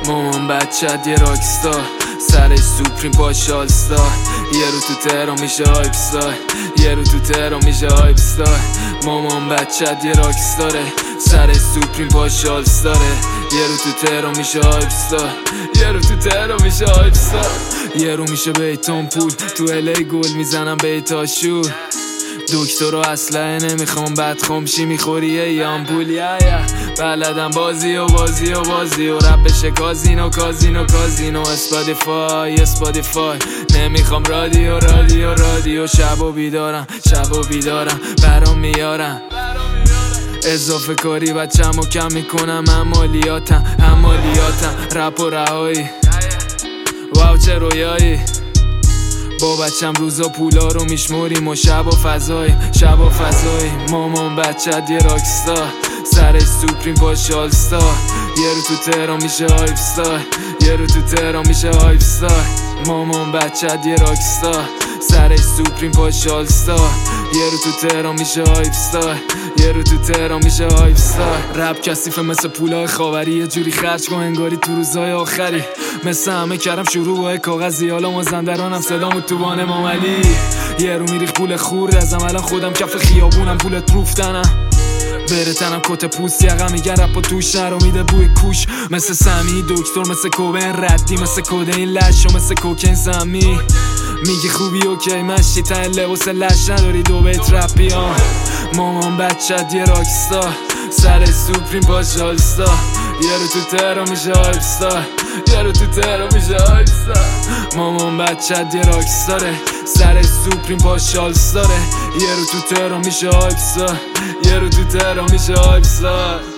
مامان بچت یه راکستار، سرش سوپریم پاش آلستار. یه رو تو تهران میشه هایپ ستار، یه رو تو تهران میشه هایپ ستار. مامان بچت یه راکستاره، سرش سوپریم پاش آلستاره. یه رو تو تهران میشه هایپ ستار، یه رو تو تهران میشه هایپ ستار. یه رو میشه بیتون پول، تو الی گل میزنم بیتا شور. دکتر و اسلحه نمیخوام، بدخوام چی میخوری یه آمپول. بلدم بازی و بازی و بازی و رپ بشه کازینو کازینو کازینو. اسپادیفای نمیخوام رادیو رادیو رادیو. شب و بیدارم برام میارم اضافه کاری بچم و کم میکنم. عملیاتم رپ و رهایی. واو چه رویایی، با بچم روزا پولا رو میشموریم و شب و فضایی. مامان بچت یه راکستار، سرش سوپریم پاش آلستار. یه رو تو تهران میشه هایپ ستار، یه رو تو تهران میشه هایپ ستار. مامان بچت یه راکستار، سرش سوپریم پاش آلستار. یه رو تو تهران میشه هایپ ستار، یه رو تو تهران میشه هایپ ستار. رپ کثیفه مثل پولای خاوری، یه جوری خرج کن انگاری تو روزای آخری. مثل همه کردم شروع با کاغذی، حالا مازندرانم صدامو تو وان ماملی. یه رو میریخ پول خورد ازم، الان خودم کف خیابونم پول پروفتنم. بره تنم کت پوست یقم میگن رپ و توش نرو میده بوی کوش. مثل سمی دکتر، مثل کوبین ردی، مثل کودین لش و مثل کوکین سمی. میگی خوبی اوکی مشتی تا لباس لش نداری دو بیت رپی ها. مامان بچت یه راکستار، سر سوپریم پاش آلستار. یه رو تو تهران میشه هایپ ستار، یه رو تو تهران میشه هایپ ستار. مامان بچت یه راکستاره، سر سوپریم پاش آلستاره. یه رو تو تهران میشه هایپ ستار، یه رو تو تهران میشه هایپ ستار.